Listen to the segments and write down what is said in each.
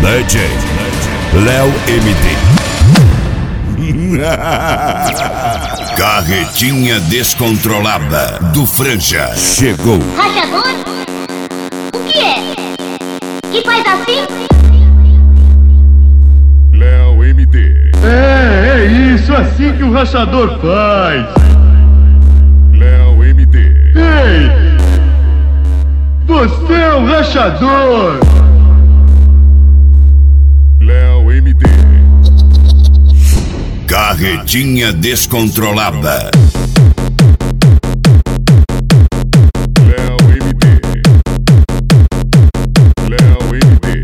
DJ Léo MD. Carretinha descontrolada do Franja chegou. Rachador? O que é? Que faz assim? Léo MD. É isso assim que o rachador faz. Léo MD. Ei! Você é o rachador! Léo MD. Carretinha descontrolada. Léo MD. Léo MD.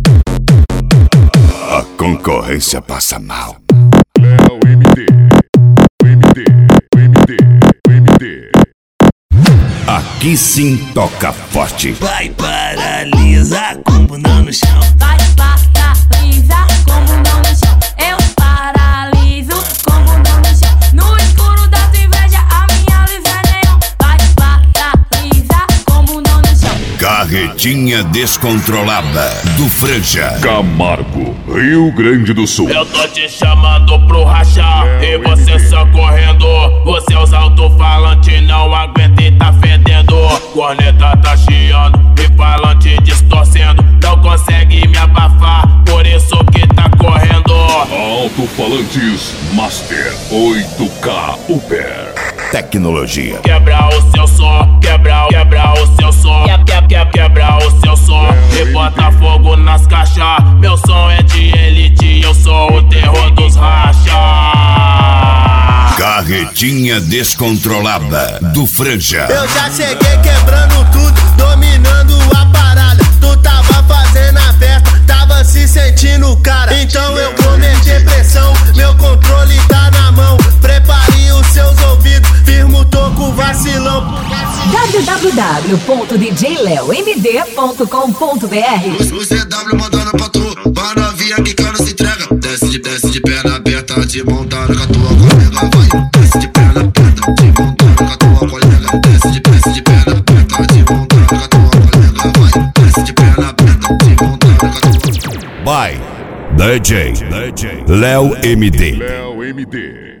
A concorrência passa mal. Léo MD. MD. MD. MD. Aqui sim toca forte. Vai paralisa com bunda no chão. Vai paralisa com bundão no chão. Eu paraliso com bundão no chão. No escuro da tua inveja a minha luz é neon. Vai paralisa com bundão no chão. Carretinha descontrolada do Franja Camargo, Rio Grande do Sul. Eu tô te chamando pro rachar e você só correndo. Os seus alto-falantes não aguentam e tá fedendo. Corneta tá chiando e falante distorcendo. Não consegue me abafar, por isso que tá correndo. Alto-falantes Master 8K Uber. Tecnologia. Quebra o seu som, quebra o seu som, quebra o seu som e bota fogo nas caixas. Meu som é de elite, eu sou o terror dos racha. Carretinha descontrolada do Franja. Eu já cheguei quebrando tudo, dominando a parada. Tu tava fazendo a festa, tava se sentindo cara. Então eu vou meter pressão, meu controle tá na mão. Prepare os seus ouvidos, firma o toco vacilão. www.djleomd.com.br O CW mandando pra tu, pra novinha que cara se entrega. Desce de perna aberta, te montando com a tua colega. Vai, desce de perna aberta, te montando com a tua colega. Desce de perna aberta, te montando com a tua colega. Vai, desce de perna aberta, te montando com a tua colega. By DJ Léo MD. Léo MD.